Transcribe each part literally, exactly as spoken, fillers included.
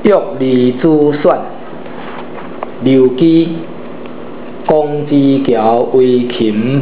玉离子选，刘基，公之桥为琴。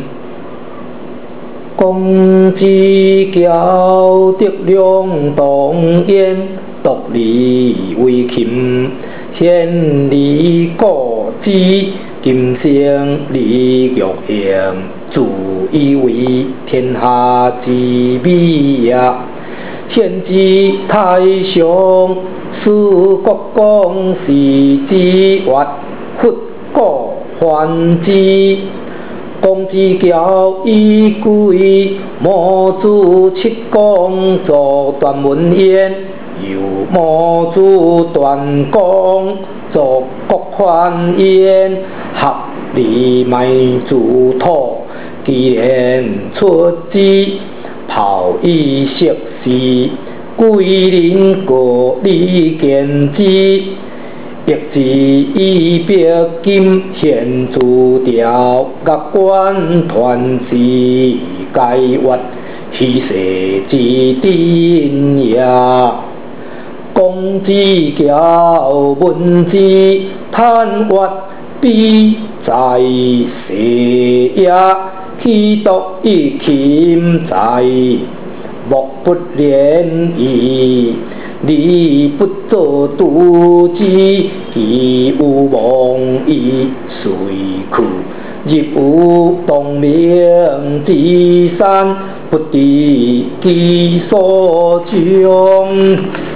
公之桥得两当烟，独立为琴。献礼故之，今生礼玉英，自以为天下之美也。献之太上，使国公是之悦，复故还之。公之桥以归，母子七公作断文焉。又母子断公作国还焉。合理埋主土，既然出之，炮以色事，贵人各理见之。益之以白金，献诸条，乐观团之该越，虚设之定也。公之桥文之，叹越必在世也。其独以琴在，莫不怜矣。礼不作独之，其有忘以随去。入有同名之山，不知其所终。